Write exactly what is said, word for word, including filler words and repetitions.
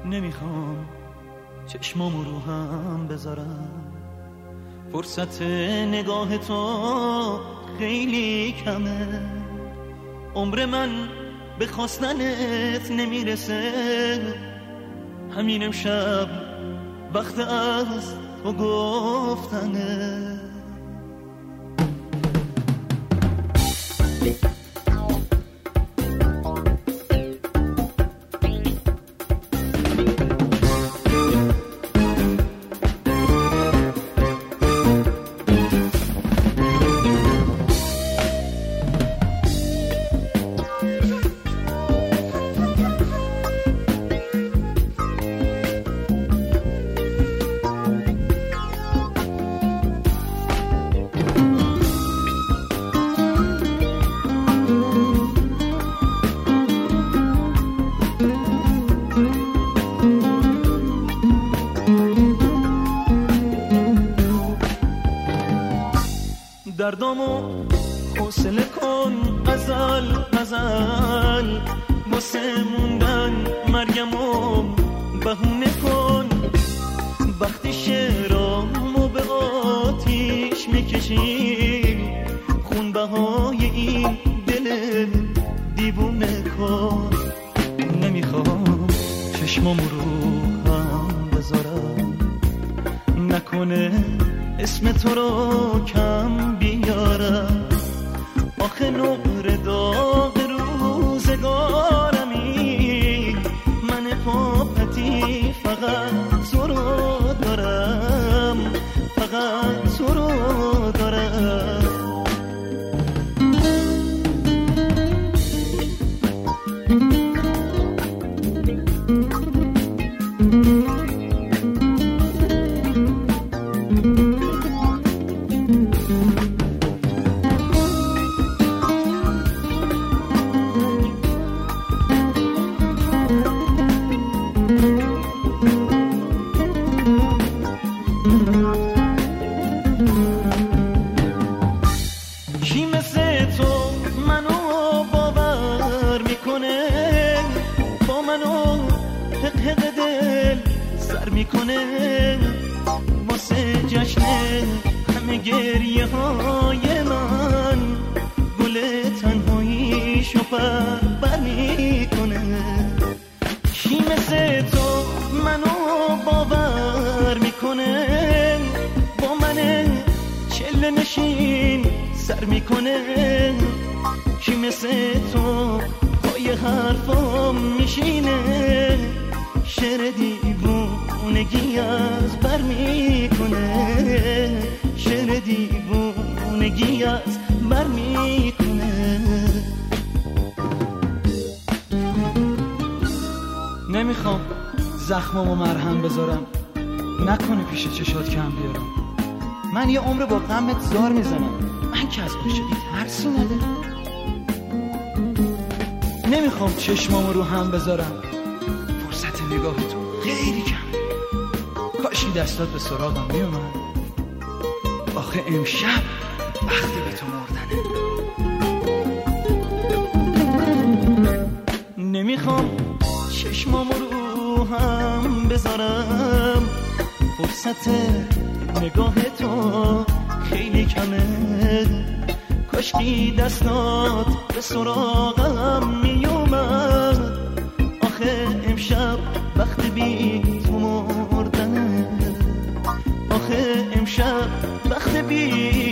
نمیخوام چشمامو رو هم بذارم، فرصت نگاه تو خیلی کمه، عمر من به خواستنت نمیرسه، همین امشب وقت از تو گفتنه. دردامو حوصله کن ازل ازل، واسه موندن مرگمو بهونه کن، وقتی شعرامو به آتیش میکشی، خونبهای این دل دیوونه کن. نمیخوام چشمامو رو هم بذارم، نکنه اسم تو رو کم بیارم، آخه نور داغ روزگارمی، من پاپتی فقط تو رو دارم، فقط تو رو دارم. کی مثل تو منو باور میکنه، با منو حق حق دل سر میکنه، واسه جشن همه گریه های من، گل تنهاییشو پر بر میکنه. کی مثل تو منو باور میکنه، با من چله نشین سر میکنه، کی مثل تو پای حرفام میشینه، شعر دیوونگی از بر میکنه، شعر دیوونگی از بر میکنه. نمیخوام زخمامو مرهم بذارم، نکنه پیش چشات کم بیارم، من یه عمر با غمت زار میزنم، من که از عاشقی ترسی ندارم. نمیخوام چشمامو رو هم بذارم، فرصت نگاه تو خیلی کمه، کاشی دستات به سراغم میومد، آخه امشب وقت به تو مردنه. نمیخوام چشمامو رو هم بذارم، فرصت نگاه تو خیلی کمه، کاشکی دستات به سراغم میومد، آخه امشب وقت بی تو مردنه، آخه امشب وقت بی